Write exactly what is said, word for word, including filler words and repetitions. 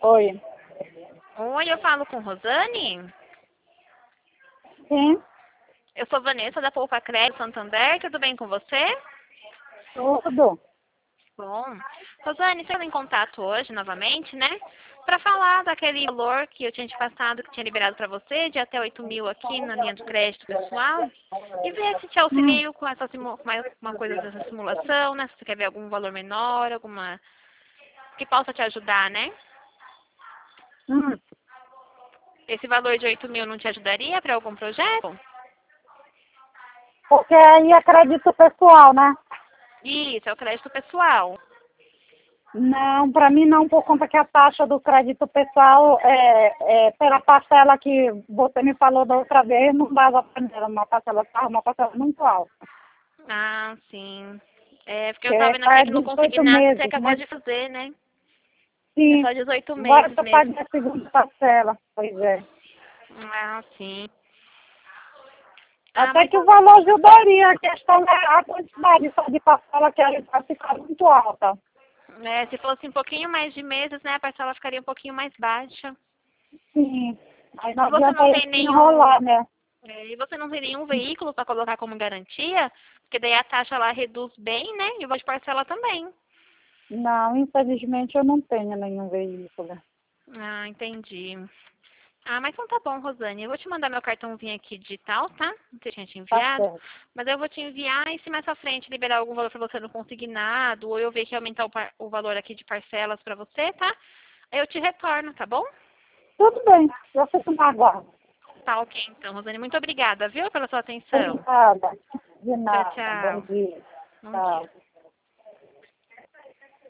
Oi. Oi, eu falo com Rosane? Sim, Eu sou Vanessa da Poupa Crédito Santander, tudo bem com você? tudo. Bom. Rosane, você em contato hoje novamente, né? Para falar daquele valor que eu tinha te passado, que tinha liberado para você, de até oito mil aqui na linha de crédito pessoal, e ver se te Hum, auxilio com essa simu- com uma coisa dessa simulação, né? Se você quer ver algum valor menor, alguma que possa te ajudar, né? hum. Esse valor de oito mil não te ajudaria para algum projeto? Porque aí é crédito pessoal, né? Isso, é o crédito pessoal. Não, para mim não, por conta que a taxa do crédito pessoal é, é pela parcela que você me falou da outra vez, não dava para mim, era uma parcela, uma parcela muito alta. Ah, sim. É, porque Que eu tava vendo é aqui que no dezoito consignado você meses, acabou né? de fazer, né? É Sim, só dezoito agora meses eu mesmo. paguei a segunda parcela, pois é. Ah, sim. Ah, Até mas que o então, valor ajudaria, a questão é a quantidade só de parcela que ela vai ficar muito alta. é, se fosse um pouquinho mais de meses, né, a parcela ficaria um pouquinho mais baixa. Sim, aí não E você adianta não ele tem se enrolar, nenhum, né? é, e você não tem nenhum veículo para colocar como garantia, porque daí a taxa lá reduz bem, né? E o valor de parcela também. Não, infelizmente eu não tenho nenhum veículo. Ah, entendi. Ah, mas então tá bom, Rosane. Eu vou te mandar meu cartãozinho aqui digital, tá? Não sei se eu tinha te Tá enviado. certo. Mas eu vou te enviar e se mais pra frente liberar algum valor pra você no consignado, ou eu ver que aumentar o, par- o valor aqui de parcelas pra você, tá? Aí eu te retorno, tá bom? Tudo bem, eu fico na guarda. Tá ok, então, Rosane. Muito obrigada, viu, pela sua atenção. Obrigada. De Tchau, nada. Bom tchau. dia. Bom dia. Tchau.